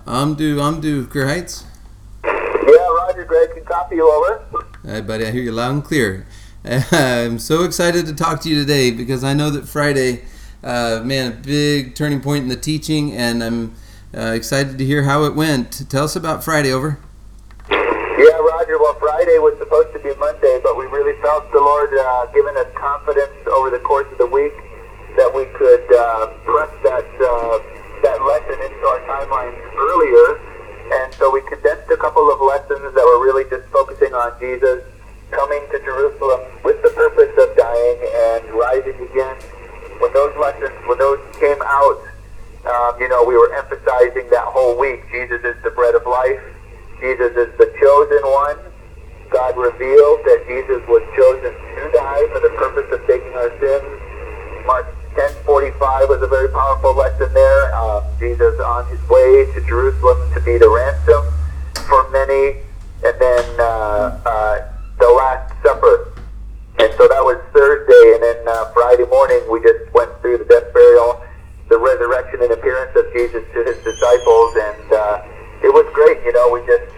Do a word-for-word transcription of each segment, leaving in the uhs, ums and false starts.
I'm due. I'm due. Clear Heights. Yeah, Roger. Greg can copy you over. Hey, buddy. I hear you loud and clear. I'm so excited to talk to you today because I know that Friday, uh, man, a big turning point in the teaching, and I'm uh, excited to hear how it went. Tell us about Friday. Over. Yeah, Roger. Well, Friday was supposed to be Monday, but we really felt the Lord uh, giving us confidence over the course of the week that we could uh, press that uh, that lesson into our timelines earlier, and so we condensed a couple of lessons that were really just focusing on Jesus coming to Jerusalem with the purpose of dying and rising again. When those lessons, when those came out, um, you know, we were emphasizing that whole week, Jesus is the bread of life. Jesus is the chosen one. God revealed that Jesus was chosen to die for the purpose of taking our sins. Mark ten forty-five was a very powerful lesson there. Uh, Jesus on his way to Jerusalem to be the ransom for many. And then uh, uh, the Last Supper. And so that was Thursday. And then uh, Friday morning we just went through the death, burial, the resurrection and appearance of Jesus to his disciples. And uh, it was great. You know, we just,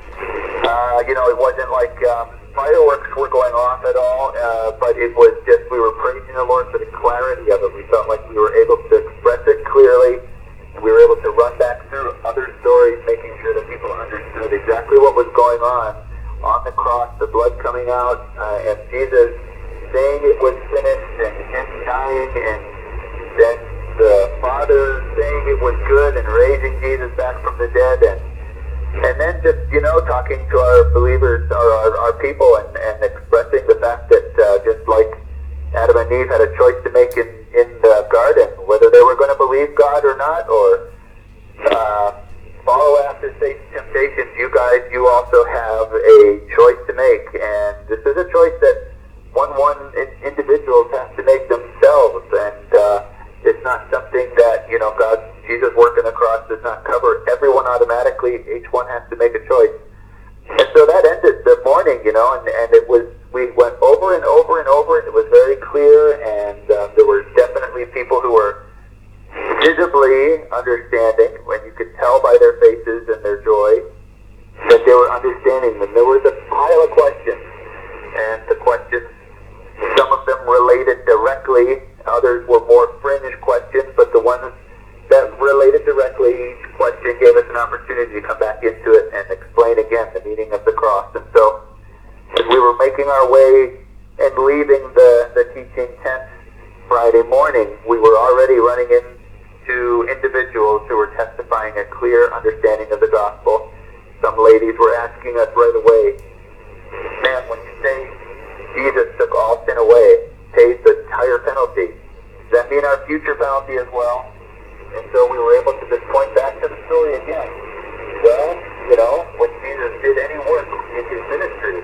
uh, you know, it wasn't like um, fireworks were going off at all, uh, but it was just, we were praising the Lord for the clarity of it. We felt like we were able to express it clearly, and we were able to run back through other stories, making sure that people understood exactly what was going on on the cross, the blood coming out, uh, and Jesus saying it was finished, and him dying, and then the Father saying it was good, and raising Jesus back from the dead, and And then just, you know, talking to our believers, our, our, our people, and, and expressing the fact that uh, just like Adam and Eve had a choice to make in, in the garden, whether they were going to believe God or not, or uh, follow after Satan's temptations, you guys, you also have a choice to make. And this is a choice that one one individuals have to make themselves. And uh, it's not something that, you know, God, Jesus working the cross does not cover everyone automatically. Each one has to make a choice. And so that ended the morning, you know, and, and it was, we went over and over and over, and it was very clear, and uh, there were definitely people who were visibly understanding, when you could tell by their faces and their joy, that they were understanding. And there was a pile of questions, and the questions, some of them related directly, others were more fringe questions, but the ones that related directly, each question gave us an opportunity to come back into it and explain again the meaning of the cross. And so, as we were making our way and leaving the, the teaching tent Friday morning, we were already running into individuals who were testifying a clear understanding of the gospel. Some ladies were asking us right away, man, when you say Jesus took all sin away, paid the entire penalty, does that mean our future penalty as well? And so we were able to just point back to the story again. Well, you know, when Jesus did any work in his ministry,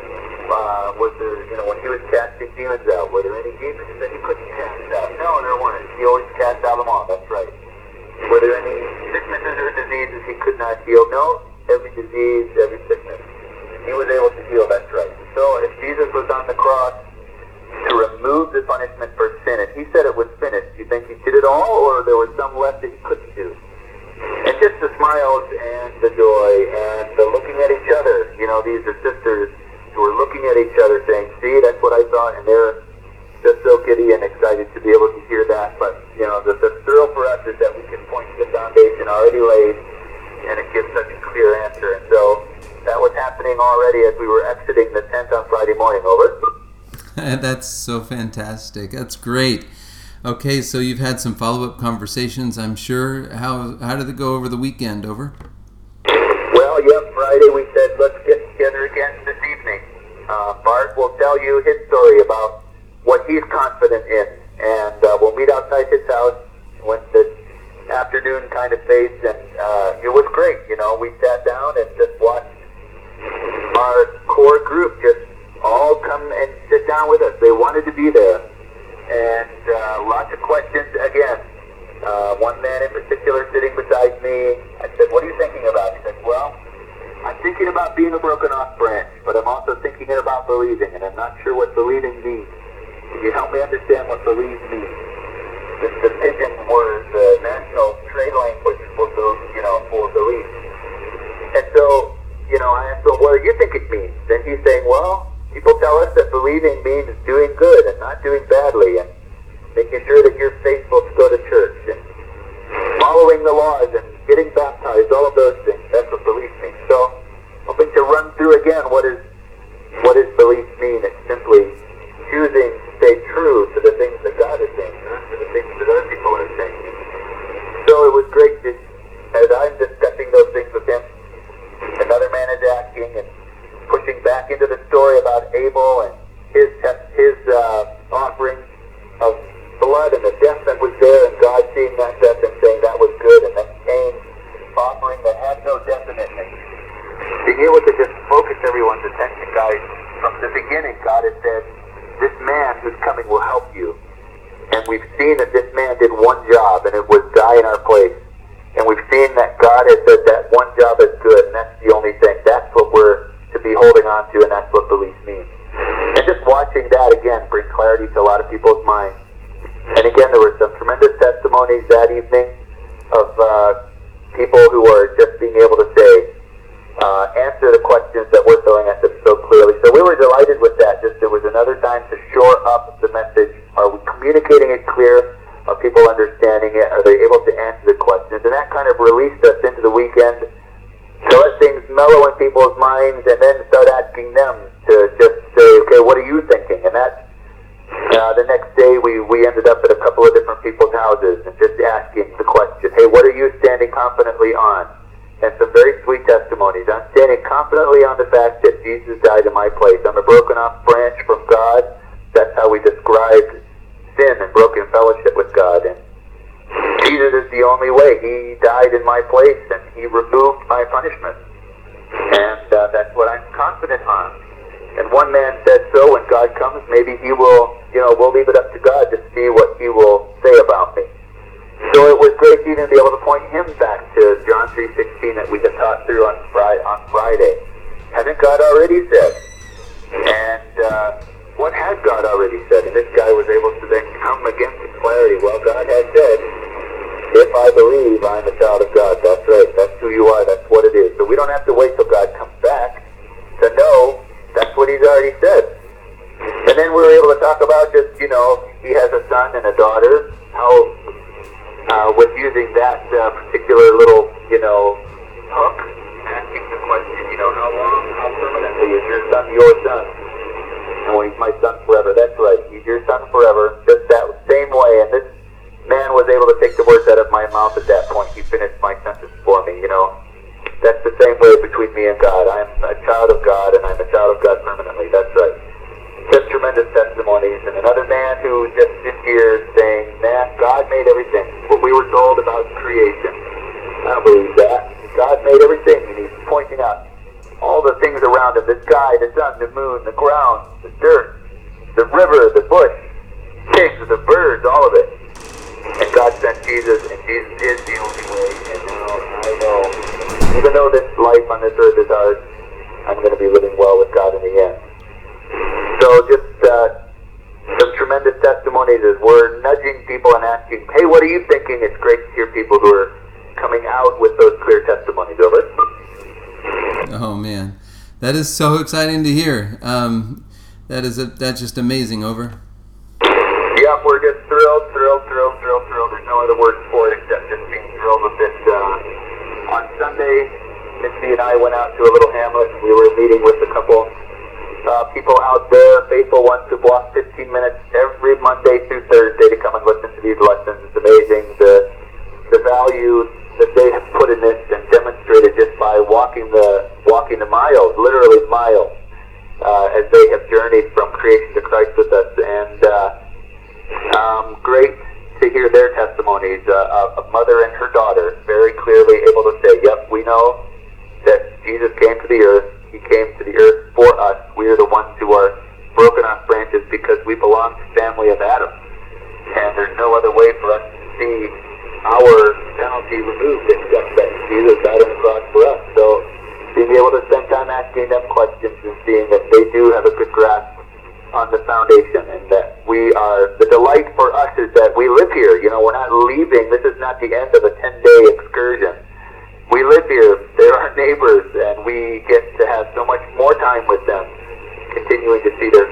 uh, was there, you know, when he was casting demons out, were there any demons that he couldn't cast out? No, there weren't. He always cast out them all, that's right. Were there any sicknesses or diseases he could not heal? No, every disease, every sickness, he was able to heal, that's right. So if Jesus was on the cross to remove the punishment for sin, and he said it was finished, do you think he did it all, or there was some left that he couldn't do? And just the smiles and the joy and the looking at each other, you know, these are sisters who were looking at each other saying, see, that's what I thought, and they're just so giddy and excited to be able to hear that. But, you know, the, the thrill for us is that we can point to the foundation already laid, and it gives such a clear answer. And so that was happening already as we were exiting the tent on Friday morning. Over. That's so fantastic. That's great. Okay, so you've had some follow-up conversations, I'm sure. How how did it go over the weekend? Over? Well, yeah, Friday we said, let's get together again this evening. Uh, Bart will tell you his story about what he's confident in. And uh, we'll meet outside his house when the afternoon kind of fades. And uh, it was great, you know. We sat down and just watched our core group just all come and sit down with us. They wanted to be there. And uh, lots of questions again. Uh, one man in particular sitting beside me, I said, what are you thinking about? He said, well, I'm thinking about being a broken off branch, but I'm also thinking about believing, and I'm not sure what believing means. Can you help me understand what believe means? The, the pigeon word, the national trade language for, you know, for belief. believing means doing good and not doing badly, and making sure that you're faithful to go to church, and following the laws, and getting baptized, all of those things. That's what belief means. So, hoping to run through again what is what does belief mean. It's simply choosing to stay true to the things that God is saying, not to the things that other people are saying. So it was great to, as I'm discussing those things with him, another man is asking and pushing back into the story about Abel and his his uh, offering of blood and the death that was there, and God seeing that death and saying that was good, and then Cain's offering that had no death in it. And being able to just focus everyone's attention, guys, from the beginning, God had said, this man who's coming will help you. And we've seen that this man did one job, and it was die in our place. And we've seen that God has said that one job is good, and that's the only thing. That's what we're to be holding on to, and that's what belief means. And just watching that, again, bring clarity to a lot of people's minds. And again, there were some tremendous testimonies that evening of uh, people who are just being able to say, uh, answer the questions that we're throwing at them so clearly. So we were delighted with that. Just it was another time to shore up the message. Are we communicating it clear? Are people understanding it? Are they able to answer the questions? And that kind of released us into the weekend to let things mellow in people's minds, and then start asking them to just say, okay, what are you thinking? And that Uh, the next day, we, we ended up at a couple of different people's houses and just asking the question, hey, what are you standing confidently on? And some very sweet testimonies. I'm standing confidently on the fact that Jesus died in my place. I'm a broken off branch from God. That's how we described sin and broken fellowship with God. And Jesus is the only way. He died in my place, and he removed my punishment. And uh, that's what I'm confident on. And one man said, so when God comes, maybe he will, you know, we'll leave it up to God to see what he will say about me. So it was great to even be able to point him back to John three sixteen that we had taught through on Friday. On Friday. Hasn't God already said? And uh, what had God already said? And this guy was able to then come against with clarity. Well, God has said, if I believe I'm a child of God, that's right, that's who you are, that's what it is. So we don't have to wait till God comes back to know that's what he's already said. And then we were able to talk about just, you know, he has a son and a daughter, how uh, with using that uh, particular little, you know, hook, asking the question, you know, how long, how permanently is your son your son? Oh, he's my son forever. That's right, he's your son forever, just that same way. And this man was able to take the words out of my mouth at that point. He finished my sentence for me, you know. That's the same way between me and God. I'm a child of God, and I'm a child of God permanently. That's right. Just tremendous testimonies. And another man who just in here saying, man, God made everything. What we were told about creation. I don't believe that. God made everything, and he's pointing out all the things around him. The sky, the sun, the moon, the ground, the dirt, the river, the bush, pigs, the birds, all of it. And God sent Jesus, and Jesus is the only way. And now I know, even though this life on this earth is hard, I'm going to be living well with God in the end. So just uh, some tremendous testimonies as we're nudging people and asking, hey, what are you thinking? It's great to hear people who are coming out with those clear testimonies. Over. Oh, man. That is so exciting to hear. Um, that is a, that's just amazing. Over. Yeah, we're just thrilled, thrilled, thrilled, thrilled, thrilled. There's no other word for it except just being thrilled with it. Uh, on Sunday, Misty and I went out to a little hamlet. We were meeting with a couple uh, people out there, faithful ones who block fifteen minutes every Monday through Thursday to come and listen to these lessons. It's amazing the the value that they have put in this and demonstrated just by walking the walking the miles, literally miles, uh, as they have journeyed from creation to Christ with us. And uh, Um, great to hear their testimonies. Uh, a mother and her daughter very clearly able to say, yep, we know that Jesus came to the earth. He came to the earth for us. We are the ones who are broken off branches because we belong to the family of Adam. And there's no other way for us to see our penalty removed except that Jesus died on the cross for us. So being able to spend time asking them questions and seeing that they do have a good grasp on the foundation, and that we are, the delight for us is that we live here. You know, we're not leaving. This is not the end of a ten-day excursion. We live here. They're our neighbors, and we get to have so much more time with them, continuing to see their faith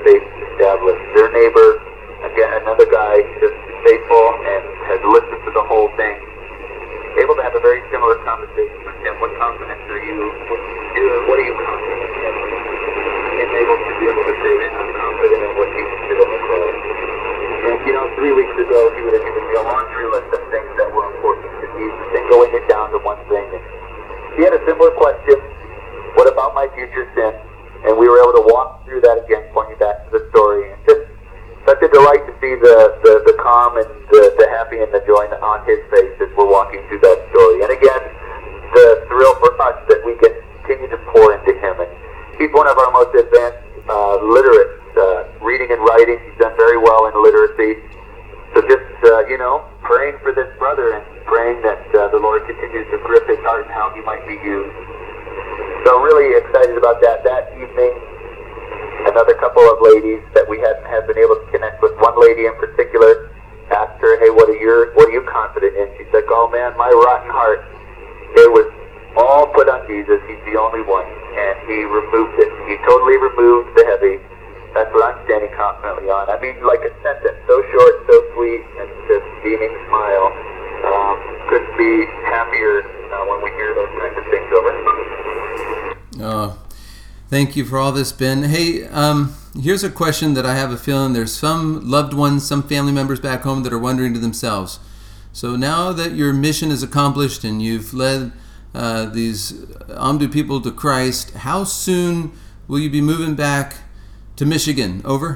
established. Their neighbor, again, another guy, just faithful and has listened to the whole thing, able to have a very similar conversation with him. What confidence are you, what, what are you confident in? And able to be able to say, man, I'm confident in what Jesus did on the cross. And, you know, three weeks ago, he would have given me a laundry list of things that were important to Jesus, and going it down to one thing. And he had a similar question, what about my future sin? And we were able to walk through that again, pointing back to the story. And just such a delight to see the, the, the calm and the, the happy and the joy on his face as we're walking through that story. And again, the thrill for us that we can continue to pour into him. And he's one of our most advanced uh, literates, uh, reading and writing. He's done very well in literacy. So just, uh, you know, praying for this brother and praying that uh, the Lord continues to grip his heart and how he might be used. So really excited about that. That evening, another couple of ladies that we hadn't had been able to connect with. One lady in particular asked her, hey, what are you, what are you confident in? She's like, oh man, my rotten heart, it was all put on Jesus. He's the only one. And he removed it. He totally removed the heavy. That's what I'm standing confidently on. I mean, like a sentence, so short, so sweet, and just beaming smile. Um, couldn't be happier uh, when we hear those kinds of things over. Oh, thank you for all this, Ben. Hey, um, here's a question that I have a feeling there's some loved ones, some family members back home that are wondering to themselves. So now that your mission is accomplished and you've led uh, these Amdu people to Christ, how soon will you be moving back to Michigan? Over?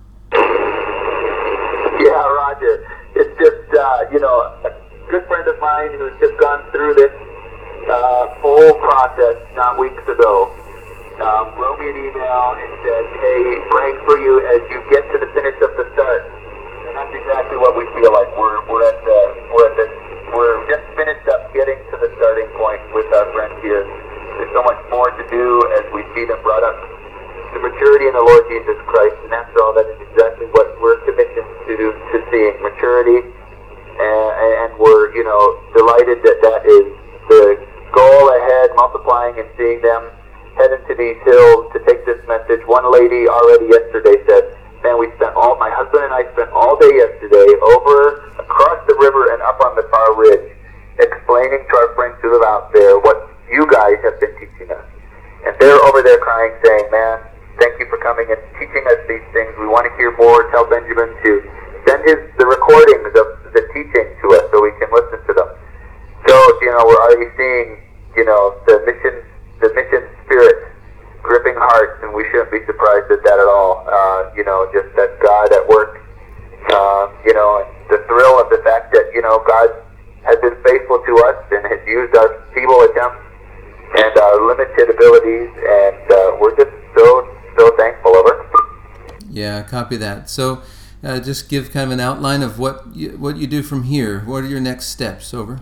Yeah, Roger. It's just, uh, you know, a good friend of mine who's just gone through this uh, whole process not weeks ago um, wrote me an email and said, hey, praying for you as you get to the finish of the start. And that's exactly what we feel like. We're, we're at the, we're at the, we're just finished up getting to the starting point with our friends here. There's so much more to do as we see them brought up to maturity in the Lord Jesus Christ, and after all, that is exactly what we're commissioned to do, to seeing maturity, and, and we're, you know, delighted that that is the goal ahead, multiplying and seeing them head into these hills to take this message. One lady already yesterday said, man, we spent all, my husband and I spent all day yesterday over across the river and up on the far ridge, explaining to our friends who live out there what you guys have been teaching us. And they're over there crying, saying, man, thank you for coming and teaching us these things. We want to hear more. Tell Benjamin to send his the recordings of the teaching to us so we can listen to them. So, you know, we're already seeing, you know, the mission, the mission spirit gripping hearts, and we shouldn't be surprised at that at all. Uh, you know, just that God at work. Uh, you know, and the thrill of the fact that, you know, God has been faithful to us and has used our feeble attempts and our limited abilities, and uh, we're just so so thankful. Over. Yeah, copy that. So, uh, just give kind of an outline of what you, what you do from here. What are your next steps? Over.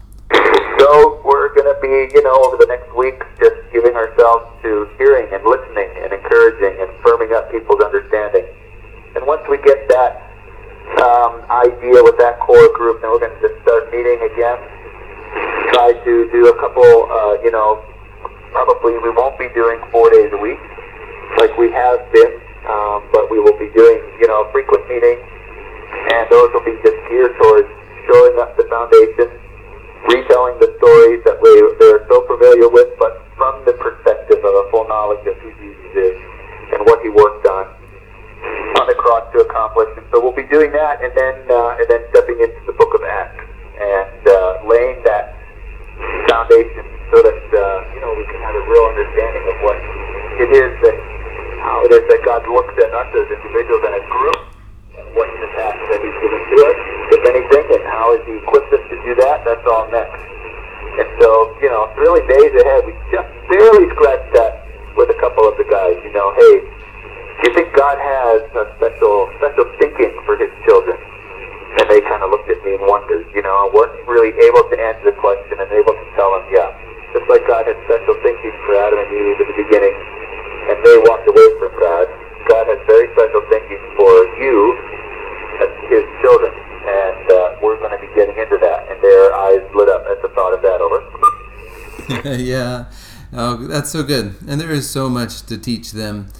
So we're going to be, you know, over the next week, just giving ourselves to hearing and listening and encouraging and firming up people's understanding. And once we get that um, idea with that core group, then we're going to just start meeting again. Try to do a couple, uh, you know, probably we won't be doing four days a week like we have been, um, but we will be doing, you know, frequent meetings, and those will be just geared towards shoring up the foundation, retelling the stories that we, they're so familiar with, but from the perspective of a full knowledge of who Jesus is and what he worked on on the cross to accomplish. And so we'll be doing that, and then uh, and then stepping into the book of Acts and uh, laying that foundation so that uh, you know, we can have a real understanding of what it is that how it is that God looks at us as individuals and as groups, and what the task that he's given to us, if anything, and how has he equipped us to do that. That's all next. And so, you know, thrilling days ahead. We just barely scratched that with a couple of the guys. You know, hey, do you think God has a special special thinking for his children? And they kind of looked at me and wondered, you know, I wasn't really able to answer the question and able to tell them, yeah, just like God had special thinking for Adam and Eve at the beginning, and they walked away from God, God has very special thinking for you as his children. And uh, we're going to be getting into that. And their eyes lit up at the thought of that. Over. Yeah. Oh, that's so good. And there is so much to teach them.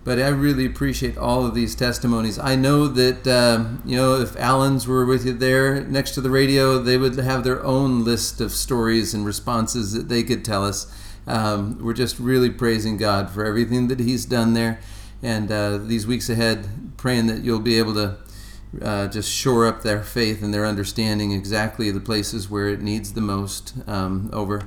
But I really appreciate all of these testimonies. I know that, um, you know, if Allens were with you there next to the radio, they would have their own list of stories and responses that they could tell us. Um, we're just really praising God for everything that He's done there. And uh, these weeks ahead, praying that you'll be able to uh, just shore up their faith and their understanding exactly the places where it needs the most. Um, over.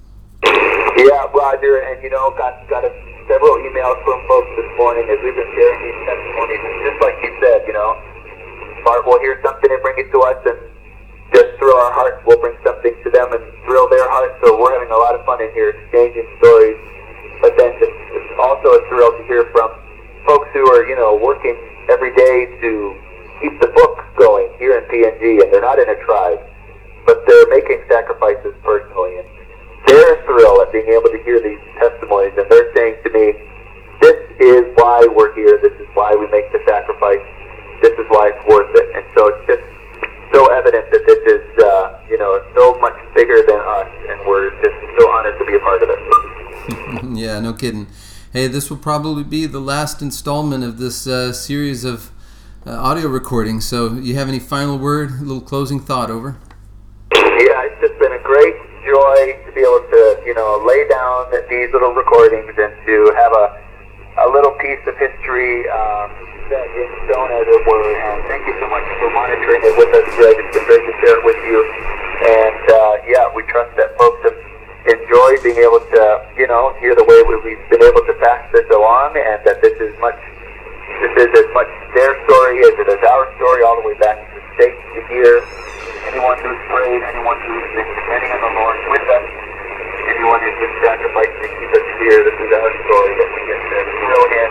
Yeah, Roger, and you know, got got a, several emails from folks this morning as we've been sharing these testimonies. And just like you said, you know, Bart will hear something and bring it to us, and just through our hearts, we'll bring something to them and thrill their hearts. So we're having a lot of fun in here, exchanging stories. But then just, it's also a thrill to hear from folks who are, you know, working every day to keep the book going here in P N G, and they're not in a tribe, but they're making sacrifices personally. And their thrill at being able to hear these testimonies, and they're saying to me, this is why we're here, this is why we make the sacrifice, this is why it's worth it. And so it's just so evident that this is, uh, you know, so much bigger than us, and we're just so honored to be a part of it. Yeah, no kidding. Hey, this will probably be the last installment of this uh, series of uh, audio recordings, so you have any final word, a little closing thought, over? Yeah, it's just been a great joy to be able to, you know, lay down these little recordings and to have a, a little piece of history um, set in stone, as it were. And thank you so much for monitoring it with us, Greg. It's been great to share it with you. And uh, yeah, we trust that folks have enjoyed being able to, you know, hear the way we've been able to pass this along, and that this is much, this is as much their story as it is our story, all the way back to the States to hear. Anyone who's prayed, anyone who's been depending on the Lord with us, anyone who's been sacrificing to keep us here, this is our story that we get to throw in.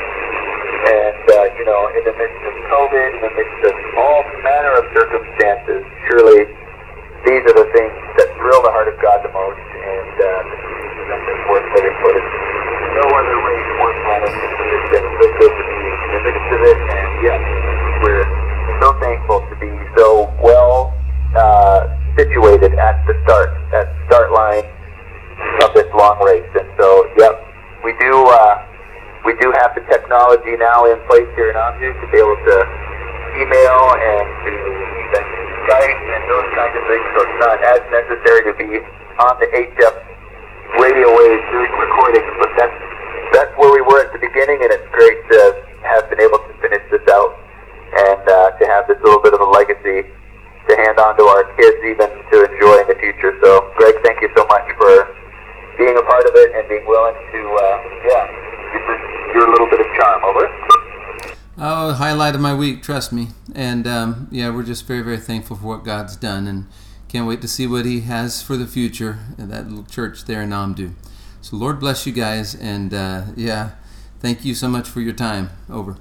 And, uh, you know, in the midst of COVID, in the midst of all manner of circumstances, surely these are the things that thrill the heart of God the most. And uh, this is something worth living for. There's no other way to work on it. It's been so good to be in the midst of it. And, yeah, we're so thankful to be so well Uh, situated at the start, at the start line of this long race. And so, yep, we do uh, we do have the technology now in place here in Amju to be able to email and to even Skype and those kinds of things. So it's not as necessary to be on the H F radio waves doing recordings, but that's that's where we were at the beginning, and it's great to have been able to finish this out and uh, to have this little bit of a legacy to hand on to our kids, even to enjoy in the future. So, Greg, thank you so much for being a part of it and being willing to, uh, yeah, give us your little bit of charm, over. Oh, highlight of my week, trust me. And, um, yeah, we're just very, very thankful for what God's done, and can't wait to see what He has for the future in that little church there in Namdu. So, Lord bless you guys, and, uh, yeah, thank you so much for your time. Over.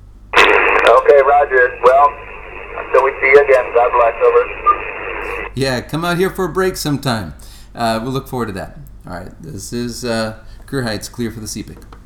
Okay, Roger. Well, until we see you again, God bless, over. Yeah, come out here for a break sometime. Uh, we'll look forward to that. All right, this is uh, Kerr Heights, clear for the C P I C.